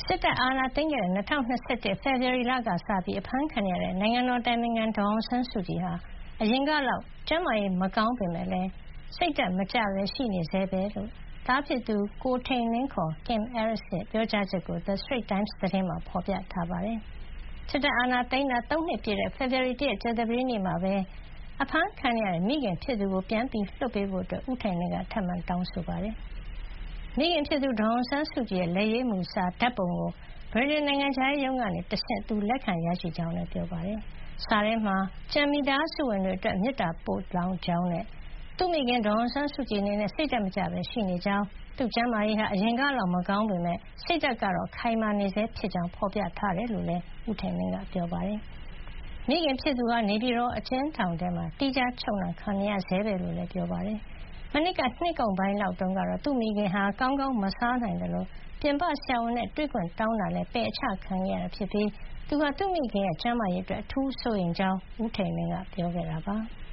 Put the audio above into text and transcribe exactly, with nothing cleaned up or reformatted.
စစ်တပ်အာဏာသိမ်းခဲ့တဲ့၂၀၂၁ ဖေဖေါ်ဝါရီလကစပြီးအဖမ်းခံနေရတဲ့နိုင်ငံတော်အတိုင်ပင်ခံဒေါ်အောင်ဆန်းစုကြည်ဟာအရင်ကလောက်ကျန်းမာရေးမကောင်းပေမယ့်လည်းစိတ်ဓါတ်မကျဘဲရှိနေဆဲပဲလို့သားဖြစ်သူကိုထိန်လင်း ခေါ် Kim Aris ရဲ့ ပြောကြားချက်ကို The Straits Times သတင်းမှာဖေါ်ပြထားပါတယ်။ စစ်တပ်အာဏာသိမ်းတာ သုံးနှစ်ပြည့်တဲ့ ဖေဖေါ်ဝါရီလ ၁ ရက် ကြာသပတေးနေ့မှာပဲအဖမ်းခံနေရတဲ့မိခင်ဖြစ်သူကိုပြန်လွှတ်ပေးဖို့ဦးထိန်လင်းကထပ်မံတောင်းဆိုလိုက်ပါတယ်။ မိခင်ဖြစ်သူဒေါ်အောင်ဆန်းစုကြည်ရဲ့လက်ရေးမူစာဓါတ်ပုံကိုဗြိတိန်နိုင်ငံခြားရေးရုံးကတဆင့်သူလက်ခံရရှိကြောင်းလည်းပြောပါတယ်။ စာထဲမှာကျန်မိသားစုဝင်တွေအတွက်မေတ္တာပို့လောင်ကြောင်းနဲ့သူ့မိခင်ဒေါ်အောင်ဆန်းစုကြည်အနေနဲ့စိတ်ဓါတ်မကျဘဲရှိနေကြောင်းသူ့ကျန်းမာရေးဟာအရင်ကလောက်မကောင်းပေမယ့်စိတ်ဓါတ်ကတော့ခိုင်မာနေဆဲဖြစ်ကြောင်းဖေါ်ပြထားတယ်လို့လည်းဦးထိန်လင်းကပြောပါတယ်။ မိခင်ဖြစ်သူဟာနေပြည်တော်အကျဉ်းထောင်ထဲမှာသီးခြားချုပ်နှောင်ခံနေရဆဲပဲလို့လည်းပြောပါတယ်။ မနှစ်ကနှစ်ကုန်ပိုင်းလောက်တုန်းကတော့သူ့မိခင်ဟာကောင်းကောင်းမစားနိုင်သလိုပြင်ပဆရာဝန်နဲ့တွေ့ခွင့်တောင်းတာလည်းပယ်အချခံခဲ့ရတာဖြစ်ပြီးသူဟာသူ့မိခင်ရဲ့ကျန်းမာရေးအတွက်အထူးစိုးရိမ်ကြောင်းဦးထိန်လင်းကပြောခဲ့တာပါ။